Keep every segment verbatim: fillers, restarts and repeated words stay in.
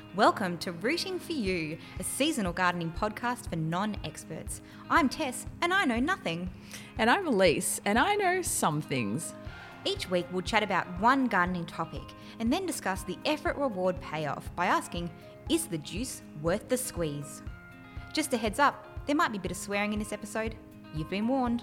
Welcome to Rooting for You, a seasonal gardening podcast for non-experts. I'm Tess, and I know nothing. And I'm Elise, and I know some things. Each week we'll chat about one gardening topic and then discuss the effort-reward payoff by asking, is the juice worth the squeeze? Just a heads up, there might be a bit of swearing in this episode. You've been warned.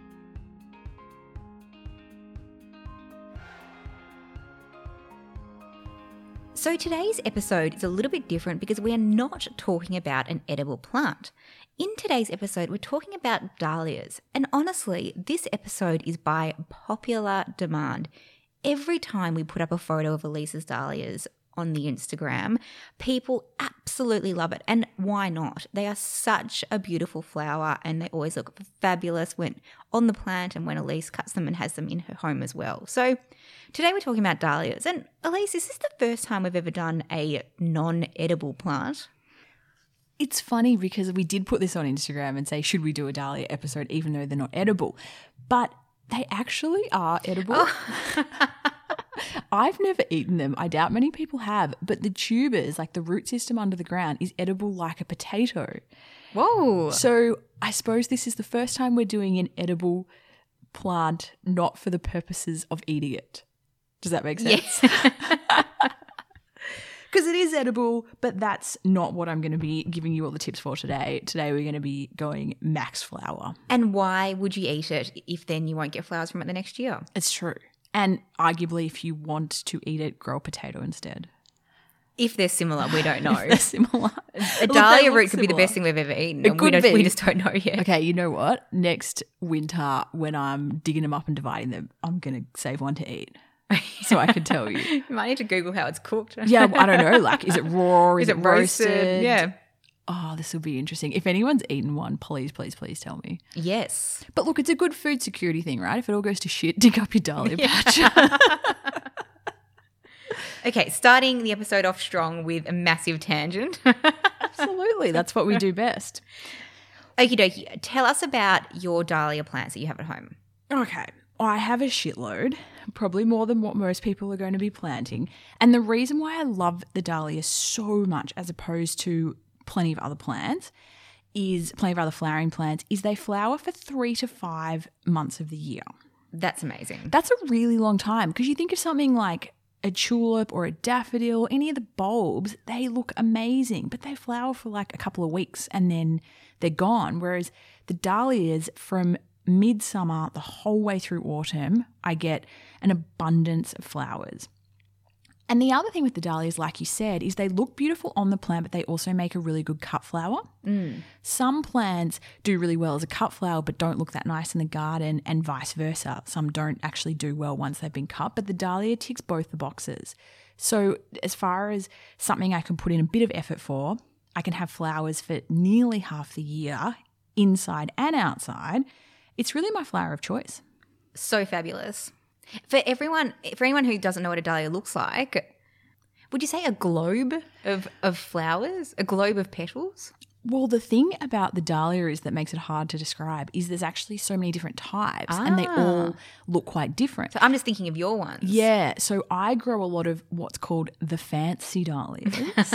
So today's episode is a little bit different because we are not talking about an edible plant. In today's episode, we're talking about dahlias. And honestly, this episode is by popular demand. Every time we put up a photo of Elise's dahlias on the Instagram, people absolutely love it. And why not? They are such a beautiful flower and they always look fabulous when on the plant and when Elise cuts them and has them in her home as well. So today we're talking about dahlias. And Elise, is this the first time we've ever done a non-edible plant? It's funny because we did put this on Instagram and say, should we do a dahlia episode even though they're not edible? But they actually are edible. Oh. I've never eaten them. I doubt many people have. But the tubers, like the root system under the ground, is edible like a potato. Whoa. So I suppose this is the first time we're doing an edible plant, not for the purposes of eating it. Does that make sense? Yes. Because it is edible, but that's not what I'm going to be giving you all the tips for today. Today we're going to be going max flower. And why would you eat it if then you won't get flowers from it the next year? It's true. And arguably, if you want to eat it, grow a potato instead. If they're similar, we don't know. If they're similar. A dahlia root could be the best thing we've ever eaten. It could we, be. we just don't know yet. Okay, you know what? Next winter, when I'm digging them up and dividing them, I'm going to save one to eat. So I can tell you. You might need to Google how it's cooked. Yeah, I don't know. Like, is it raw? Is, is it, it roasted? roasted? Yeah. Oh, this will be interesting. If anyone's eaten one, please, please, please tell me. Yes. But look, it's a good food security thing, right? If it all goes to shit, dig up your dahlia patch. Okay, starting the episode off strong with a massive tangent. Absolutely. That's what we do best. Okie dokie. Tell us about your dahlia plants that you have at home. Okay. I have a shitload, probably more than what most people are going to be planting. And the reason why I love the dahlia so much as opposed to plenty of other plants is plenty of other flowering plants is they flower for three to five months of the year. That's amazing. That's a really long time because you think of something like a tulip or a daffodil, any of the bulbs, they look amazing, but they flower for like a couple of weeks and then they're gone. Whereas the dahlias from midsummer, the whole way through autumn, I get an abundance of flowers. And the other thing with the dahlias, like you said, is they look beautiful on the plant, but they also make a really good cut flower. Mm. Some plants do really well as a cut flower, but don't look that nice in the garden, and vice versa. Some don't actually do well once they've been cut, but the dahlia ticks both the boxes. So as far as something I can put in a bit of effort for, I can have flowers for nearly half the year, inside and outside. It's really my flower of choice. So fabulous. For everyone, for anyone who doesn't know what a dahlia looks like, would you say a globe of, of flowers? A globe of petals? Well, the thing about the dahlia is that makes it hard to describe is there's actually so many different types ah. and they all look quite different. So I'm just thinking of your ones. Yeah. So I grow a lot of what's called the fancy dahlias.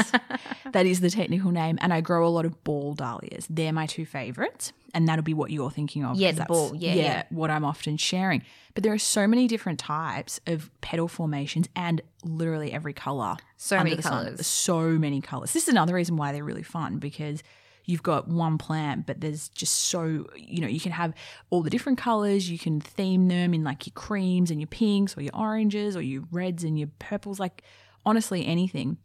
That is the technical name. And I grow a lot of ball dahlias. They're my two favourites. And that'll be what you're thinking of. Yeah, the ball. Yeah, yeah, yeah. What I'm often sharing. But there are so many different types of petal formations and literally every colour. So under many the sun. colours. So many colours. This is another reason why they're really fun because you've got one plant, but there's just so, you know, you can have all the different colours. You can theme them in like your creams and your pinks or your oranges or your reds and your purples, like honestly anything.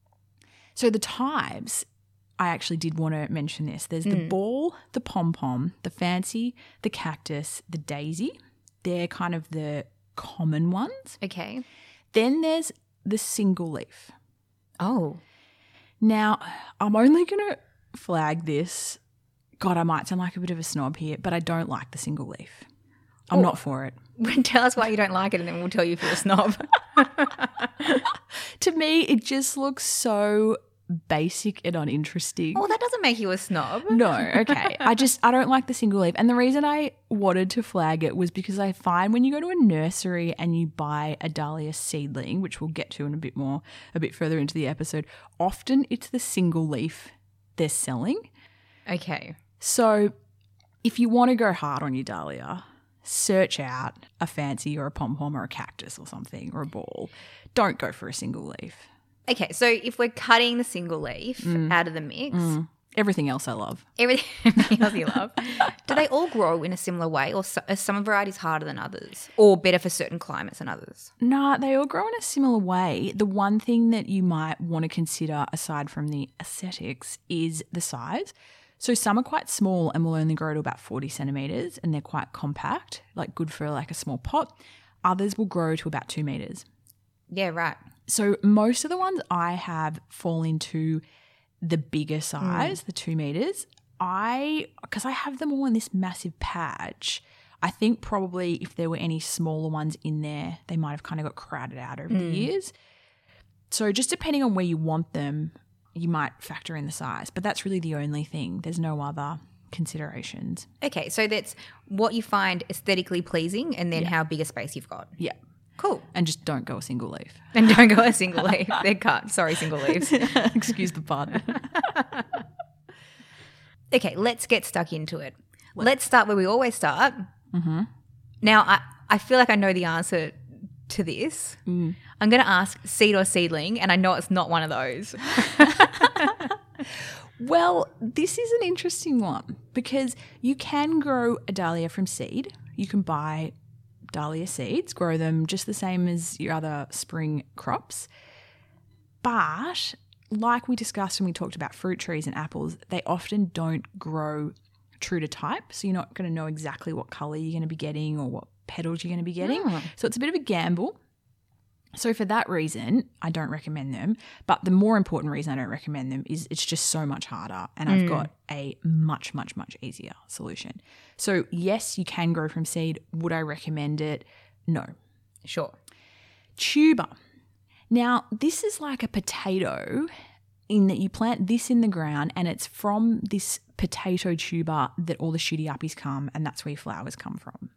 So the types, I actually did want to mention this. There's the mm. ball, the pom-pom, the fancy, the cactus, the daisy. They're kind of the common ones. Okay. Then there's the single leaf. Oh. Now, I'm only going to flag this. God, I might sound like a bit of a snob here, but I don't like the single leaf. I'm oh. not for it. Tell us why you don't like it and then we'll tell you if you're a snob. To me, it just looks so basic and uninteresting. Oh, that doesn't make you a snob. No, okay. I just, I don't like the single leaf. And the reason I wanted to flag it was because I find when you go to a nursery and you buy a dahlia seedling, which we'll get to in a bit more, a bit further into the episode, often it's the single leaf they're selling. Okay. So if you want to go hard on your dahlia, search out a fancy or a pom-pom or a cactus or something or a ball. Don't go for a single leaf. Okay, so if we're cutting the single leaf Mm. out of the mix, Mm. Everything else I love. everything, everything else you love, do they all grow in a similar way, or so, are some varieties harder than others, or better for certain climates than others? Nah, they all grow in a similar way. The one thing that you might want to consider aside from the aesthetics is the size. So some are quite small and will only grow to about forty centimetres and they're quite compact, like good for like a small pot. Others will grow to about two metres. Yeah, right. So most of the ones I have fall into the bigger size, mm. the two metres. I, because I have them all in this massive patch, I think probably if there were any smaller ones in there, they might have kind of got crowded out over mm. the years. So just depending on where you want them, you might factor in the size. But that's really the only thing. There's no other considerations. Okay, so that's what you find aesthetically pleasing and then Yeah. how big a space you've got. Yeah. Cool. And just don't go a single leaf. And don't go a single leaf. They're cut. Sorry, single leaves. Excuse the pun. Okay, let's get stuck into it. Let's start where we always start. Mm-hmm. Now, I, I feel like I know the answer to this. Mm. I'm going to ask seed or seedling, and I know it's not one of those. Well, this is an interesting one because you can grow a dahlia from seed. You can buy dahlia seeds, grow them just the same as your other spring crops. But like we discussed when we talked about fruit trees and apples, they often don't grow true to type. So you're not going to know exactly what colour you're going to be getting or what petals you're going to be getting. Oh. So it's a bit of a gamble. So for that reason, I don't recommend them. But the more important reason I don't recommend them is it's just so much harder and I've got a much, much, much easier solution. So yes, you can grow from seed. Would I recommend it? No. Sure. Tuber. Now, this is like a potato in that you plant this in the ground and it's from this potato tuber that all the shooty uppies come and that's where your flowers come from.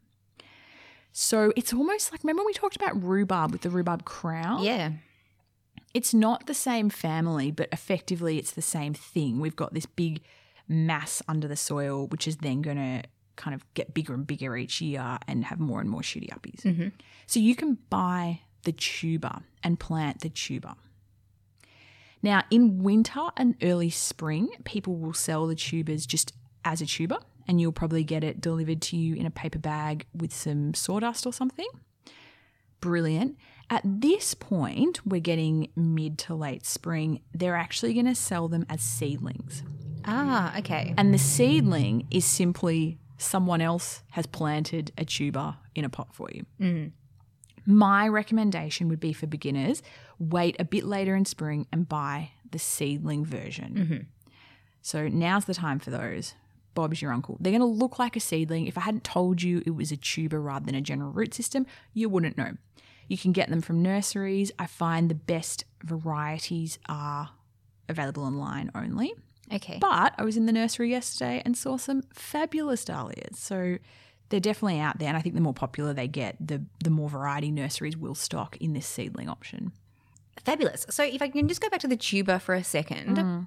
So it's almost like, remember we talked about rhubarb with the rhubarb crown? Yeah. It's not the same family, but effectively it's the same thing. We've got this big mass under the soil, which is then going to kind of get bigger and bigger each year and have more and more shooty uppies. Mm-hmm. So you can buy the tuber and plant the tuber. Now, in winter and early spring, people will sell the tubers just as a tuber and you'll probably get it delivered to you in a paper bag with some sawdust or something. Brilliant. At this point, we're getting mid to late spring. They're actually going to sell them as seedlings. Ah, okay. And the seedling is simply someone else has planted a tuber in a pot for you. Mm. My recommendation would be for beginners, wait a bit later in spring and buy the seedling version. Mm-hmm. So now's the time for those. Bob's your uncle. They're going to look like a seedling. If I hadn't told you it was a tuber rather than a general root system, you wouldn't know. You can get them from nurseries. I find the best varieties are available online only. Okay. But I was in the nursery yesterday and saw some fabulous dahlias. So they're definitely out there. And I think the more popular they get, the, the more variety nurseries will stock in this seedling option. Fabulous. So if I can just go back to the tuber for a second. Mm.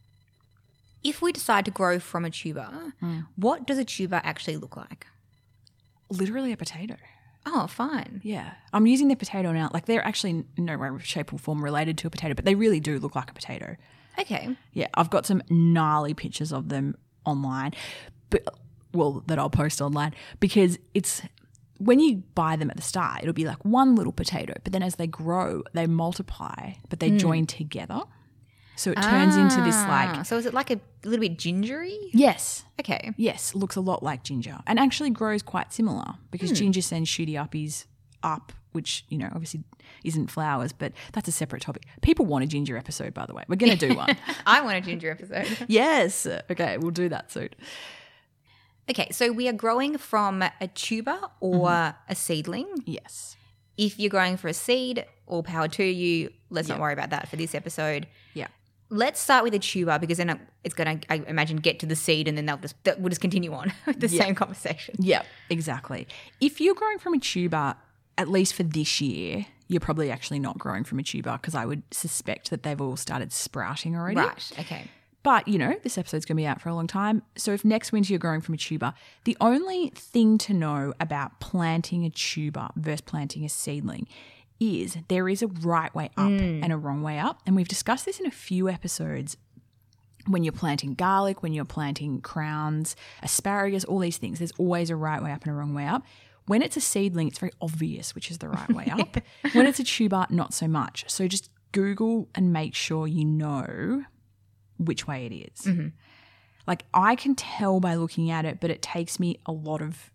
If we decide to grow from a tuber, Mm. what does a tuber actually look like? Literally a potato. Oh, fine. Yeah. I'm using the potato now. Like they're actually in no way, shape or form related to a potato, but they really do look like a potato. Okay. Yeah. I've got some gnarly pictures of them online, but well, that I'll post online because it's when you buy them at the start, it'll be like one little potato, but then as they grow, they multiply, but they mm. join together. So it turns ah, into this like... So is it like a little bit gingery? Yes. Okay. Yes, looks a lot like ginger and actually grows quite similar because hmm. ginger sends shooty uppies up, which, you know, obviously isn't flowers, but that's a separate topic. People want a ginger episode, by the way. We're going to do one. I want a ginger episode. Yes. Okay, we'll do that soon. Okay, so we are growing from a tuber or mm-hmm. a seedling. Yes. If you're growing for a seed, all power to you. Let's yep. not worry about that for this episode. Yeah. let's start with a tuber because then it's going to, I imagine, get to the seed and then they'll just, we'll just continue on with the Yeah. same conversation. Yeah, exactly. If you're growing from a tuber, at least for this year, you're probably actually not growing from a tuber because I would suspect that they've all started sprouting already. Right, okay. But, you know, this episode's going to be out for a long time. So if next winter you're growing from a tuber, the only thing to know about planting a tuber versus planting a seedling is there is a right way up Mm. and a wrong way up. And we've discussed this in a few episodes when you're planting garlic, when you're planting crowns, asparagus, all these things. There's always a right way up and a wrong way up. When it's a seedling, it's very obvious which is the right way up. When it's a tuber, not so much. So just Google and make sure you know which way it is. Mm-hmm. Like I can tell by looking at it, but it takes me a lot of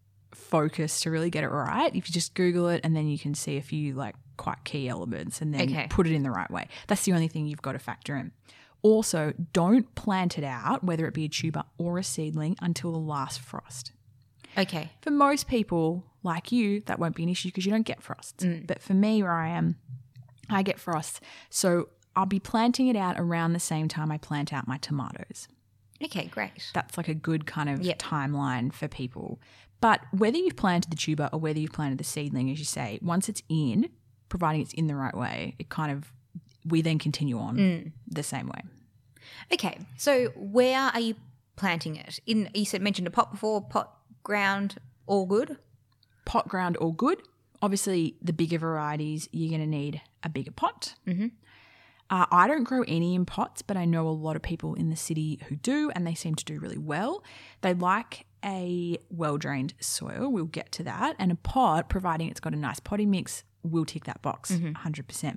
focus to really get it right. If you just Google it and then you can see a few like quite key elements and then Okay. put it in the right way. That's the only thing you've got to factor in. Also, don't plant it out, whether it be a tuber or a seedling, until the last frost. Okay. For most people like you, that won't be an issue because you don't get frosts. Mm. But for me, where I am, I get frosts. So I'll be planting it out around the same time I plant out my tomatoes. Okay, great. That's like a good kind of Yep. timeline for people. But whether you've planted the tuber or whether you've planted the seedling, as you say, once it's in, providing it's in the right way, it kind of, we then continue on Mm. the same way. Okay, so where are you planting it? In you said mentioned a pot before, pot, ground, all good? Pot ground, all good. Obviously, the bigger varieties, you're going to need a bigger pot. Mm-hmm. Uh, I don't grow any in pots, but I know a lot of people in the city who do, and they seem to do really well. They like a well-drained soil. We'll get to that. And a pot, providing it's got a nice potting mix, will tick that box Mm-hmm. one hundred percent.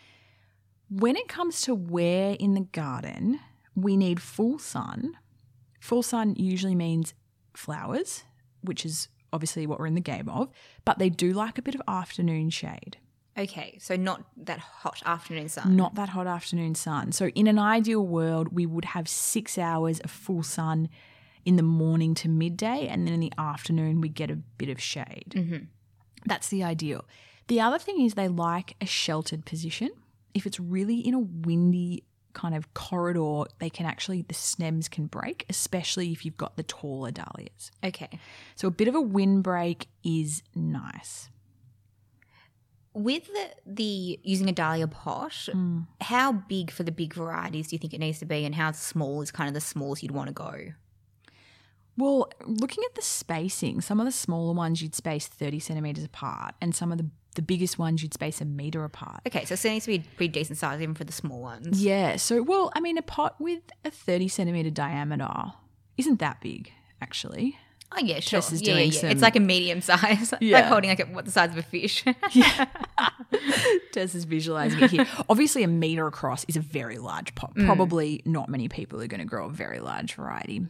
When it comes to where in the garden, we need full sun. Full sun usually means flowers, which is obviously what we're in the game of, but they do like a bit of afternoon shade. Okay, so not that hot afternoon sun. Not that hot afternoon sun. So in an ideal world, we would have six hours of full sun in the morning to midday, and then in the afternoon we get a bit of shade. Mm-hmm. That's the ideal. The other thing is they like a sheltered position. If it's really in a windy kind of corridor, they can actually, the stems can break, especially if you've got the taller dahlias. Okay. So a bit of a windbreak is nice. With the, the using a dahlia pot, Mm. how big for the big varieties do you think it needs to be, and how small is kind of the smallest you'd want to go? Well, looking at the spacing, some of the smaller ones you'd space thirty centimetres apart, and some of the, the biggest ones you'd space a metre apart. Okay, so it needs to be a pretty decent size even for the small ones. Yeah, so, well, I mean, a pot with a thirty centimetre diameter isn't that big, actually. Oh yeah, sure. Tess is yeah, doing yeah, yeah. some- It's like a medium size. Yeah. Like holding like a, what the size of a fish. Yeah. Tess is visualising it here. Obviously, a metre across is a very large pot. Probably not many people are going to grow a very large variety.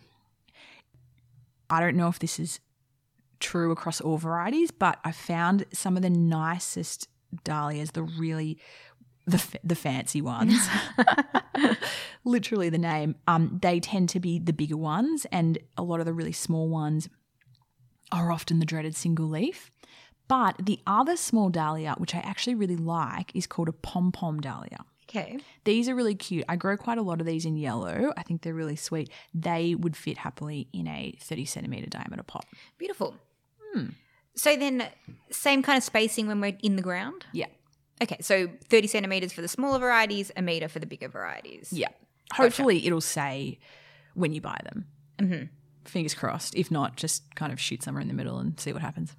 I don't know if this is true across all varieties, but I found some of the nicest dahlias, the really the f- the fancy ones, literally the name. Um, they tend to be the bigger ones, and a lot of the really small ones are often the dreaded single leaf. But the other small dahlia, which I actually really like, is called a pom-pom dahlia. Okay. These are really cute. I grow quite a lot of these in yellow. I think they're really sweet. They would fit happily in a thirty centimetre diameter pot. Beautiful. Hmm. So then same kind of spacing when we're in the ground? Yeah. Okay, so thirty centimetres for the smaller varieties, a metre for the bigger varieties. Yeah. Hopefully it'll say when you buy them. Mm-hmm. Fingers crossed. If not, just kind of shoot somewhere in the middle and see what happens.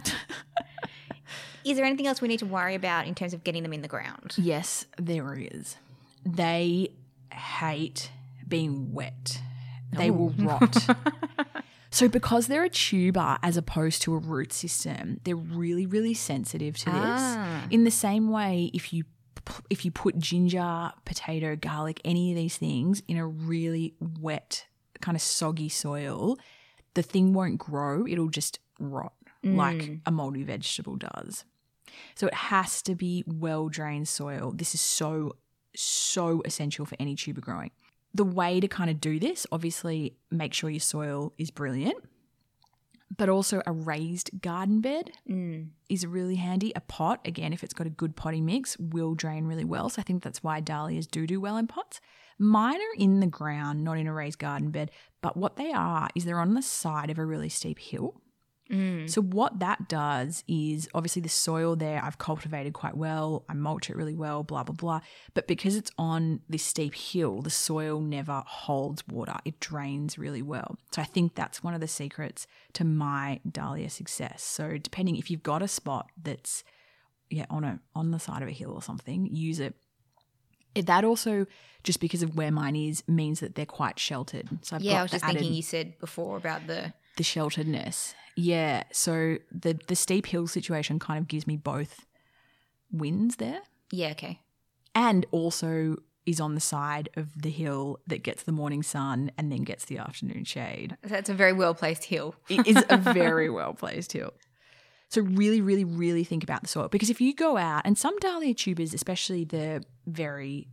Is there anything else we need to worry about in terms of getting them in the ground? Yes, there is. They hate being wet. They Ooh. will rot. So because they're a tuber as opposed to a root system, they're really, really sensitive to this. Ah. In the same way, if you if you put ginger, potato, garlic, any of these things in a really wet, kind of soggy soil, the thing won't grow. It'll just rot Mm. like a moldy vegetable does. So it has to be well-drained soil. This is so, so essential for any tuber growing. The way to kind of do this, obviously, make sure your soil is brilliant. But also a raised garden bed Mm. is really handy. A pot, again, if it's got a good potting mix, will drain really well. So I think that's why dahlias do do well in pots. Mine are in the ground, not in a raised garden bed. But what they are is they're on the side of a really steep hill. Mm. So what that does is obviously the soil there I've cultivated quite well. I mulch it really well, blah, blah, blah. But because it's on this steep hill, the soil never holds water. It drains really well. So I think that's one of the secrets to my dahlia success. So depending if you've got a spot that's yeah on a on the side of a hill or something, use it. It- That also, just because of where mine is, means that they're quite sheltered. So I've Yeah, got I was the just added- thinking you said before about the... the shelteredness. Yeah. So the the steep hill situation kind of gives me both wins there, Yeah, okay. and also is on the side of the hill that gets the morning sun and then gets the afternoon shade. That's a very well-placed hill. It is a very well placed hill. So really, really, really think about the soil, because if you go out and some dahlia tubers, especially the very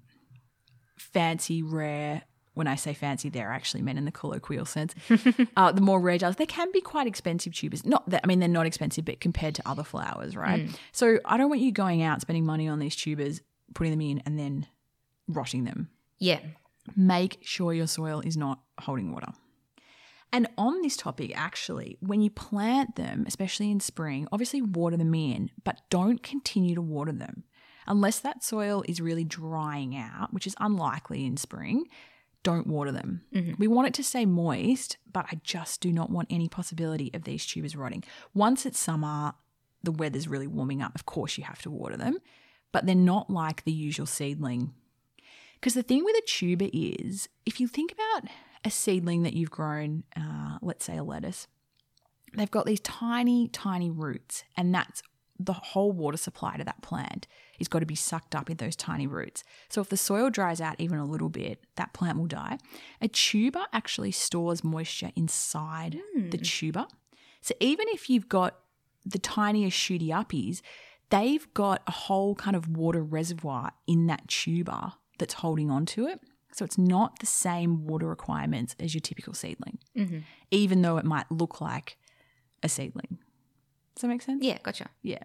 fancy, rare, when I say fancy, they're actually meant in the colloquial sense, uh, the more rare dahlias, they can be quite expensive tubers. Not that, I mean, they're not expensive, but compared to other flowers, right? Mm. So I don't want you going out spending money on these tubers, putting them in and then rotting them. Yeah. Make sure your soil is not holding water. And on this topic, actually, when you plant them, especially in spring, obviously water them in, but don't continue to water them. Unless that soil is really drying out, which is unlikely in spring, don't water them. Mm-hmm. We want it to stay moist, but I just do not want any possibility of these tubers rotting. Once it's summer, the weather's really warming up, of course you have to water them, but they're not like the usual seedling. Because the thing with a tuber is, if you think about a seedling that you've grown, uh, let's say a lettuce, they've got these tiny, tiny roots, and that's the whole water supply to that plant is got to be sucked up in those tiny roots. So if the soil dries out even a little bit, that plant will die. A tuber actually stores moisture inside Mm. the tuber. So even if you've got the tiniest shooty uppies, they've got a whole kind of water reservoir in that tuber that's holding on to it. So it's not the same water requirements as your typical seedling, Mm-hmm. even though it might look like a seedling. Does that make sense? Yeah, gotcha. Yeah.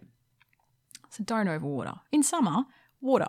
So don't overwater. In summer, water.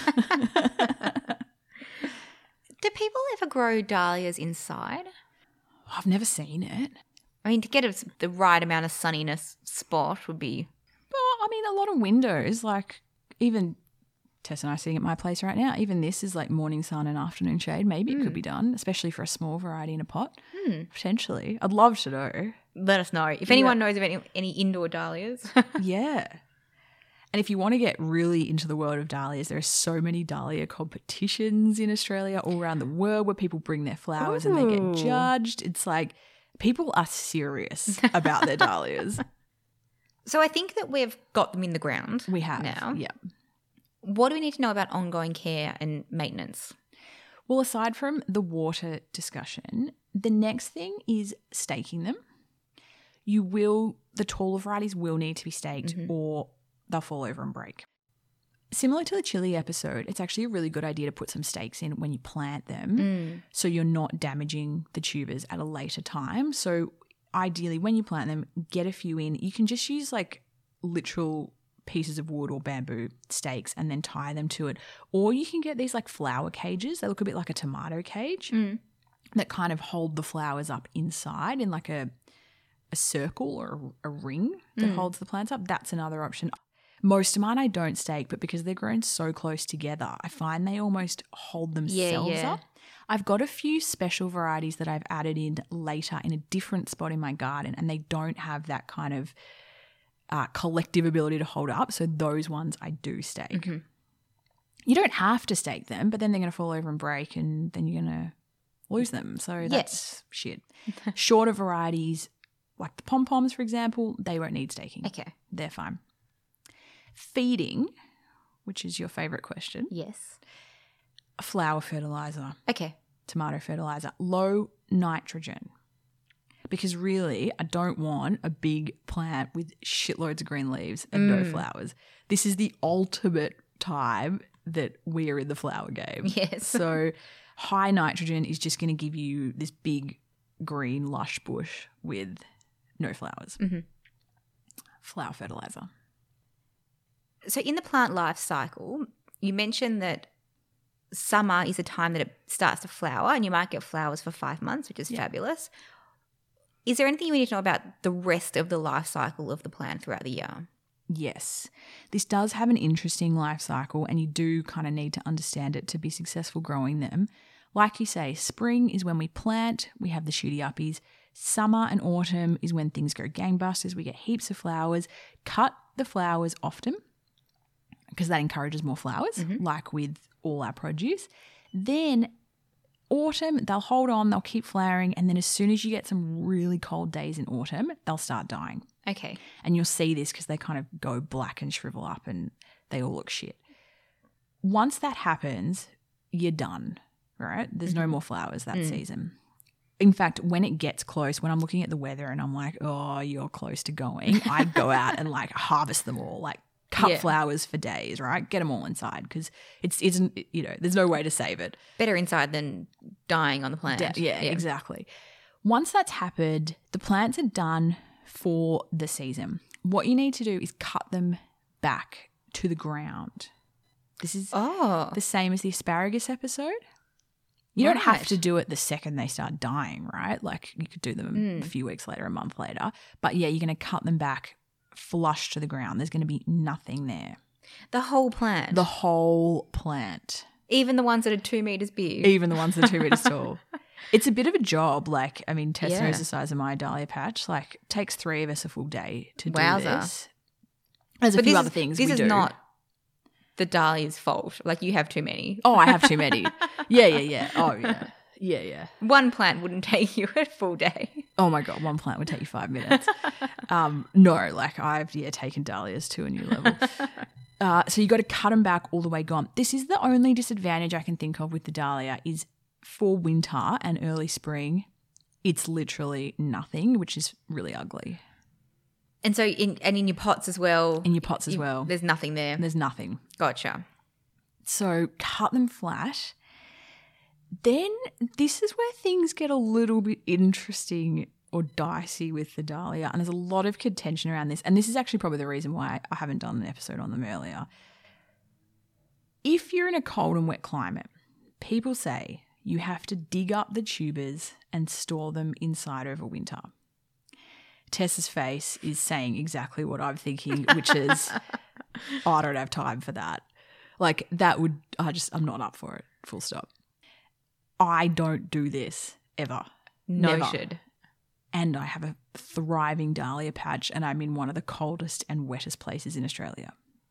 Do people ever grow dahlias inside? I've never seen it. I mean, to get a, the right amount of sunniness spot would be... Well, I mean, a lot of windows, like even Tess and I are sitting at my place right now, even this is like morning sun and afternoon shade. Maybe it could be done, especially for a small variety in a pot. Hmm. Potentially. I'd love to know. Let us know. If anyone knows of any, any indoor dahlias. Yeah. And if you want to get really into the world of dahlias, there are so many dahlia competitions in Australia, all around the world, where people bring their flowers and they Ooh. get judged. It's like people are serious about their dahlias. So I think that we've got them in the ground. We have. Now. Yeah. What do we need to know about ongoing care and maintenance? Well, aside from the water discussion, the next thing is staking them. You will, the taller varieties will need to be staked Mhm. or they'll fall over and break. Similar to the chili episode, it's actually a really good idea to put some stakes in when you plant them Mm. so you're not damaging the tubers at a later time. So ideally, when you plant them, get a few in. You can just use like literal pieces of wood or bamboo stakes and then tie them to it. Or you can get these like flower cages. They look a bit like a tomato cage Mm. that kind of hold the flowers up inside in like a a circle or a, a ring that Mm. holds the plants up. That's another option. Most of mine I don't stake, but because they're grown so close together, I find they almost hold themselves yeah. up. I've got a few special varieties that I've added in later in a different spot in my garden, and they don't have that kind of uh, collective ability to hold up. So those ones I do stake. Mhm. You don't have to stake them, but then they're going to fall over and break, and then you're going to lose them. So that's shit. Shorter varieties, like the pom-poms, for example, they won't need staking. Okay. They're fine. Feeding, which is your favourite question, Yes. flower fertiliser, Okay. tomato fertiliser, low nitrogen. Because really, I don't want a big plant with shitloads of green leaves and no Mm. flowers. This is the ultimate time that we are in the flower game. Yes. So high nitrogen is just going to give you this big green lush bush with no flowers. Mm-hmm. Flower fertilizer. So in the plant life cycle, you mentioned that summer is the time that it starts to flower, and you might get flowers for five months, which is Yeah. fabulous. Is there anything you need to know about the rest of the life cycle of the plant throughout the year? Yes. This does have an interesting life cycle, and you do kind of need to understand it to be successful growing them. Like you say, spring is when we plant, we have the shooty uppies. Summer and autumn is when things go gangbusters, we get heaps of flowers. Cut the flowers often because that encourages more flowers, mm-hmm. like with all our produce. Then autumn, they'll hold on, they'll keep flowering, and then as soon as you get some really cold days in autumn, they'll start dying. Okay. And you'll see this because they kind of go black and shrivel up and they all look shit. Once that happens, you're done, right? There's mm-hmm. no more flowers that mm. season. In fact, when it gets close, when I'm looking at the weather and I'm like, oh, you're close to going, I go out and like harvest them all, like cut yeah. flowers for days, right? Get them all inside because it's, isn't, you know, there's no way to save it. Better inside than dying on the plant. De- yeah, yeah, exactly. Once that's happened, the plants are done for the season. What you need to do is cut them back to the ground. This is oh. the same as the asparagus episode. You right. don't have to do it the second they start dying, right? Like you could do them mm. a few weeks later, a month later. But yeah, you're going to cut them back flush to the ground. There's going to be nothing there. The whole plant? The whole plant. Even the ones that are two metres big? Even the ones that are two metres tall. It's a bit of a job. Like, I mean, Tess yeah. knows the size of my dahlia patch. Like, it takes three of us a full day to Wowza. do this. There's a but few this other is, things This we is do. not the dahlia's fault. Like, you have too many. Oh, I have too many. Yeah, yeah, yeah. Oh, yeah. Yeah, yeah. One plant wouldn't take you a full day. Oh, my God. One plant would take you five minutes. um, no, like, I've, yeah, taken dahlias to a new level. Uh, so you got to cut them back all the way gone. This is the only disadvantage I can think of with the dahlia is for winter and early spring, it's literally nothing, which is really ugly. And so in and in your pots as well. In your pots as you, well. There's nothing there. There's nothing. Gotcha. So cut them flat. Then this is where things get a little bit interesting or dicey with the dahlia, and there's a lot of contention around this, and this is actually probably the reason why I haven't done an episode on them earlier. If you're in a cold and wet climate, people say you have to dig up the tubers and store them inside over winter. Tessa's face is saying exactly what I'm thinking, which is, oh, I don't have time for that. Like that would, I just, I'm not up for it, full stop. I don't do this ever. Noted. And I have a thriving dahlia patch and I'm in one of the coldest and wettest places in Australia.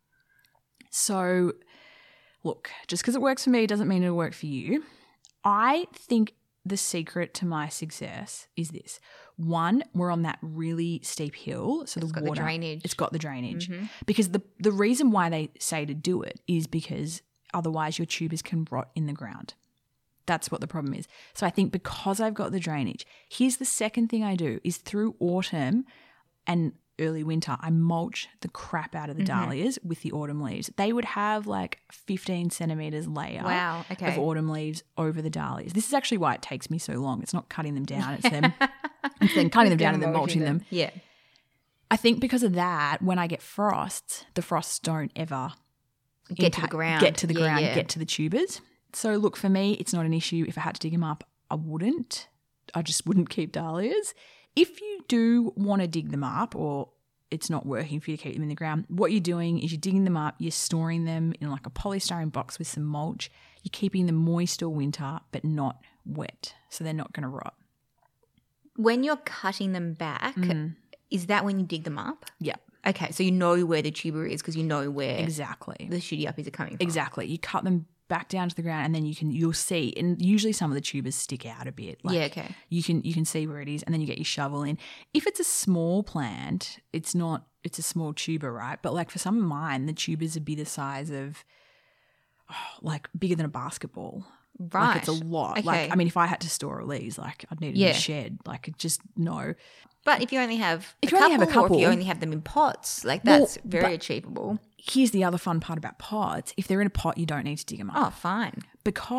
So look, just because it works for me doesn't mean it'll work for you. I think the secret to my success is this. One, we're on that really steep hill. So it's the got water, the drainage. It's got the drainage. Mm-hmm. Because the, the reason why they say to do it is because otherwise your tubers can rot in the ground. That's what the problem is. So I think because I've got the drainage, here's the second thing I do is through autumn and early winter, I mulch the crap out of the mm-hmm. dahlias with the autumn leaves. They would have like fifteen centimetres layer wow, okay. of autumn leaves over the dahlias. This is actually why it takes me so long. It's not cutting them down. It's them it's then cutting them down and then mulching them. them. Yeah. I think because of that, when I get frosts, the frosts don't ever get impact, to the ground. Get to the yeah, ground, yeah. get to the tubers. So look, for me, it's not an issue. If I had to dig them up, I wouldn't. I just wouldn't keep dahlias. If you do want to dig them up or it's not working for you to keep them in the ground, what you're doing is you're digging them up, you're storing them in like a polystyrene box with some mulch. You're keeping them moist all winter but not wet, so they're not going to rot. When you're cutting them back, mm. is that when you dig them up? Yeah. Okay, so you know where the tuber is because you know where exactly the shooty uppies are coming from. Exactly. You cut them back down to the ground and then you can you'll see, and usually some of the tubers stick out a bit. Like yeah, okay. You can you can see where it is and then you get your shovel in. If it's a small plant, it's not it's a small tuber, right? But like for some of mine, the tubers would be the size of oh, like bigger than a basketball. Right. Like it's a lot. Okay. Like I mean if I had to store all these, like I'd need it yeah. in a shed. Like it just no. But if you only have if a you couple, only have a couple, or if you only have them in pots, like that's well, very achievable. Here's the other fun part about pots. If they're in a pot, you don't need to dig them up. Oh, fine.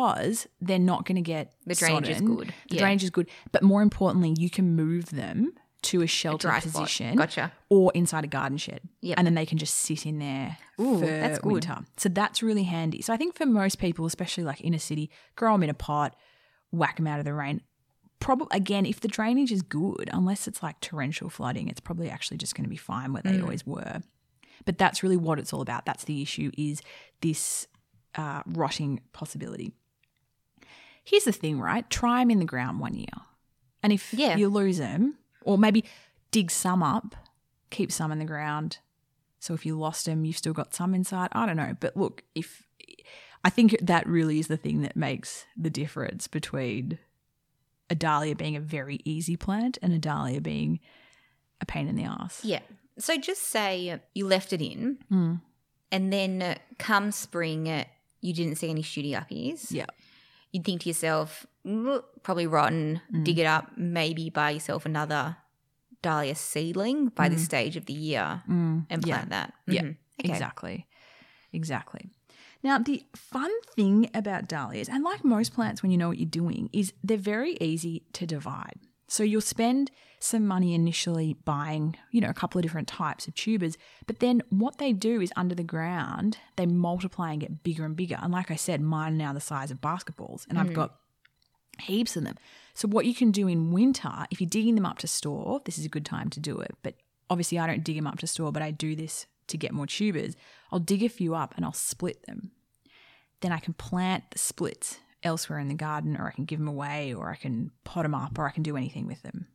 Because they're not going to get The drainage sodden. is good. The yeah. drainage is good. But more importantly, you can move them to a sheltered dry spot. position Gotcha. or inside a garden shed. Yep. And then they can just sit in there Ooh, for that's good. winter. So that's really handy. So I think for most people, especially like in a city, grow them in a pot, whack them out of the rain. Probably again, if the drainage is good, unless it's like torrential flooding, it's probably actually just going to be fine where they Mm. always were. But that's really what it's all about. That's the issue, is this uh, rotting possibility. Here's the thing, right? Try them in the ground one year. And if Yeah. you lose them, or maybe dig some up, keep some in the ground. So if you lost them, you've still got some inside. I don't know. But look, if I think that really is the thing that makes the difference between a dahlia being a very easy plant and a dahlia being a pain in the ass. Yeah. So just say you left it in Mm. and then uh, come spring uh, you didn't see any shooty uppies. Yeah. You'd think to yourself, "Mm, probably rotten, Mm. dig it up, maybe buy yourself another dahlia seedling by this stage of the year Mm. and Yeah. plant that. Yeah, Mhm. Okay. exactly. Exactly. Now, the fun thing about dahlias, and like most plants when you know what you're doing, is they're very easy to divide. So you'll spend some money initially buying, you know, a couple of different types of tubers, but then what they do is under the ground, they multiply and get bigger and bigger. And like I said, mine are now the size of basketballs, and I've got heaps of them. So what you can do in winter, if you're digging them up to store, this is a good time to do it. But obviously I don't dig them up to store, but I do this to get more tubers. I'll dig a few up and I'll split them. Then I can plant the splits elsewhere in the garden, or I can give them away, or I can pot them up, or I can do anything with them.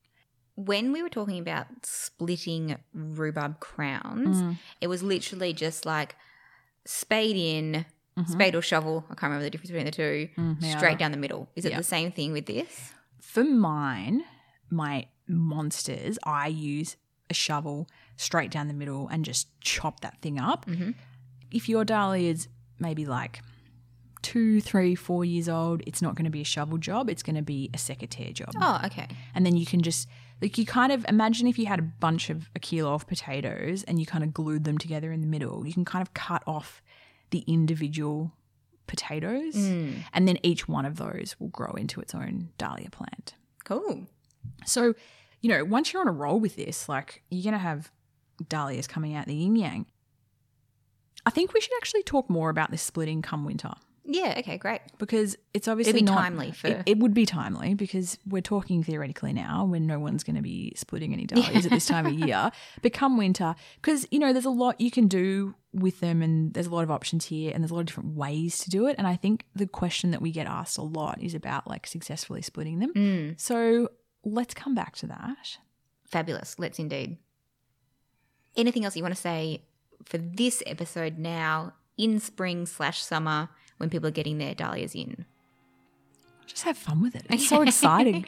When we were talking about splitting rhubarb crowns, Mm. it was literally just like spade in, spade or shovel, I can't remember the difference between the two, Mm, yeah. straight down the middle. Is it Yeah. the same thing with this? For mine, my monsters, I use a shovel straight down the middle and just chop that thing up. Mhm. If your dahlia is maybe like two, three, four years old, it's not going to be a shovel job. It's going to be a secateurs job. Oh, okay. And then you can just, like, you kind of imagine if you had a bunch of a kilo of potatoes and you kind of glued them together in the middle, you can kind of cut off the individual potatoes, Mm. and then each one of those will grow into its own dahlia plant. Cool. So, you know, once you're on a roll with this, like, you're going to have dahlias coming out the yin yang. I think we should actually talk more about this splitting come winter, Yeah, okay, great. because it's obviously It'd be not timely for- It, it would be timely because we're talking theoretically now when no one's going to be splitting any dahlias at this time of year. But come winter, because, you know, there's a lot you can do with them, and there's a lot of options here, and there's a lot of different ways to do it. And I think the question that we get asked a lot is about like successfully splitting them. Mm. So let's come back to that. Fabulous. Let's indeed. Anything else you want to say for this episode now in spring slash summer when people are getting their dahlias in? Just have fun with it. It's so exciting.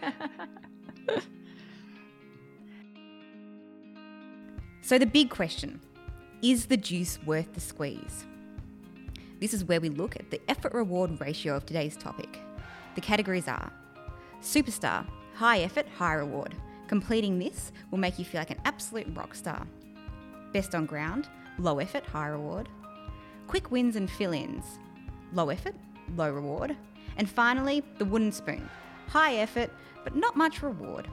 So the big question, is the juice worth the squeeze? This is where we look at the effort-reward ratio of today's topic. The categories are superstar, high effort, high reward. Completing this will make you feel like an absolute rock star. Best on ground, low effort, high reward. Quick wins and fill-ins, low effort, low reward. And finally, the wooden spoon, high effort, but not much reward.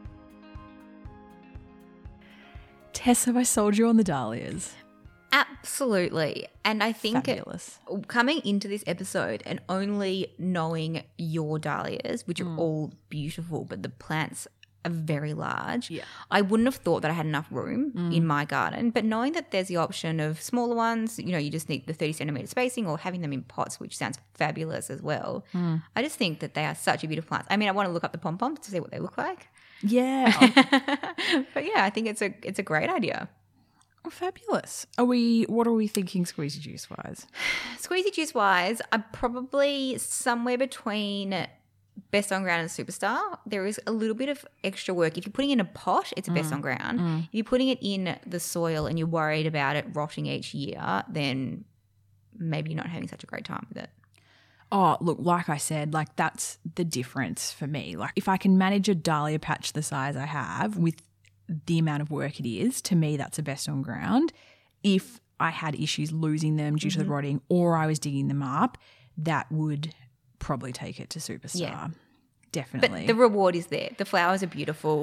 Tess, have I sold you on the dahlias? Absolutely. And I think Fabulous. coming into this episode and only knowing your dahlias, which are all beautiful, but the plants are very large, Yeah. I wouldn't have thought that I had enough room in my garden. But knowing that there's the option of smaller ones, you know, you just need the thirty centimetre spacing, or having them in pots, which sounds fabulous as well. I just think that they are such a beautiful plants. I mean, I want to look up the pom-poms to see what they look like. Yeah. But yeah, I think it's a it's a great idea. Oh, fabulous. Are we, what are we thinking squeezy juice wise? Squeezy juice wise, I'm probably somewhere between best on ground and superstar. There is a little bit of extra work. If you're putting it in a pot, it's a best on ground. If you're putting it in the soil and you're worried about it rotting each year, then maybe you're not having such a great time with it. Oh, look, like I said, like that's the difference for me. Like if I can manage a dahlia patch the size I have with the amount of work it is, to me that's a best on ground. If I had issues losing them due to the rotting, or I was digging them up, that would probably take it to superstar. Yeah. Definitely. But the reward is there. The flowers are beautiful.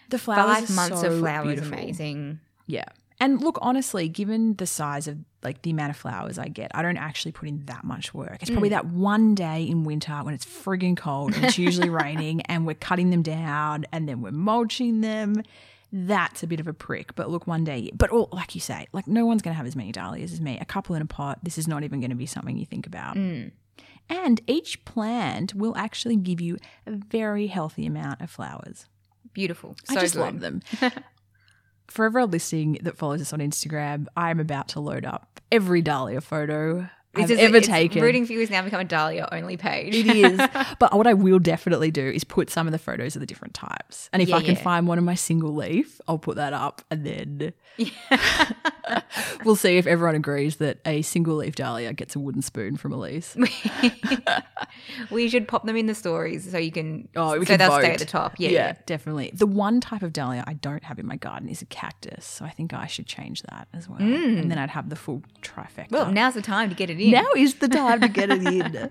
The flowers Five are months so of flowers, beautiful. amazing. Yeah. And look, honestly, given the size of like the amount of flowers I get, I don't actually put in that much work. It's probably that one day in winter when it's frigging cold and it's usually raining and we're cutting them down and then we're mulching them. That's a bit of a prick. But look, one day, but all, like you say, like no one's going to have as many dahlias as me. A couple in a pot, this is not even going to be something you think about. Mm. And each plant will actually give you a very healthy amount of flowers. Beautiful. So I just good. love them. For everyone listening that follows us on Instagram, I'm about to load up every dahlia photo I've This is- ever it's- taken. Rooting for You has now become a Dahlia only page. It is. But what I will definitely do is put some of the photos of the different types. And if Yeah, I can yeah. find one of my single leaf, I'll put that up and then we'll see if everyone agrees that a single leaf dahlia gets a wooden spoon from Elise. We should pop them in the stories so you can. Oh, we so can they'll vote. stay at the top. Yeah, yeah. definitely. The one type of dahlia I don't have in my garden is a cactus. So I think I should change that as well. And then I'd have the full trifecta. Well, now's the time to get it in. Now is the time to get it in.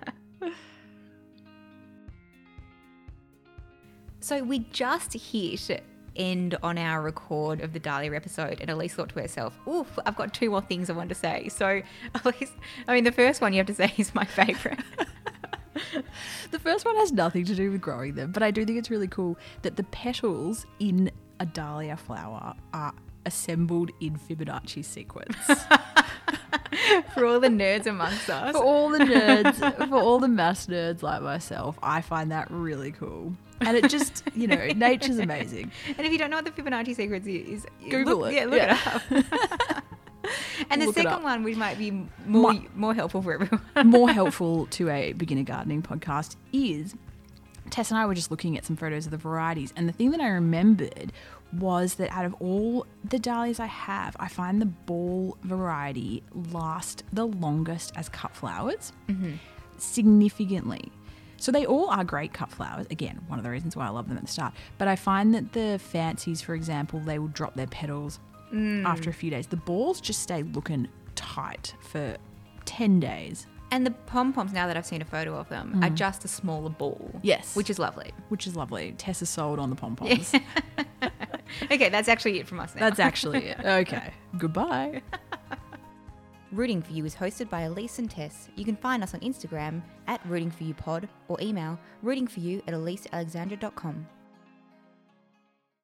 So we just hit end on our record of the Dahlia episode, and Elise thought to herself, oof, I've got two more things I want to say. So Elise, I mean, the first one you have to say is my favourite. The first one has nothing to do with growing them, but I do think it's really cool that the petals in a dahlia flower are assembled in Fibonacci sequence. For all the nerds amongst us. For all the nerds, for all the maths nerds like myself, I find that really cool. And it just, you know, nature's amazing. And if you don't know what the Fibonacci sequence is, Google look, it. Yeah, look Yeah. it up. And the Look it second up. one, which might be more My- more helpful for everyone. More helpful to a beginner gardening podcast is Tess and I were just looking at some photos of the varieties, and the thing that I remembered was that out of all the dahlias I have, I find the ball variety last the longest as cut flowers, significantly. So they all are great cut flowers. Again, one of the reasons why I love them at the start. But I find that the fancies, for example, they will drop their petals after a few days. The balls just stay looking tight for ten days. And the pom-poms, now that I've seen a photo of them, are just a smaller ball. Yes. Which is lovely. Which is lovely. Tess is sold on the pom-poms. Okay, that's actually it from us now. That's actually it. Okay. Goodbye. Rooting For You is hosted by Elise and Tess. You can find us on Instagram at Rooting For You Pod or email rootingforyou at elise alexandra dot com.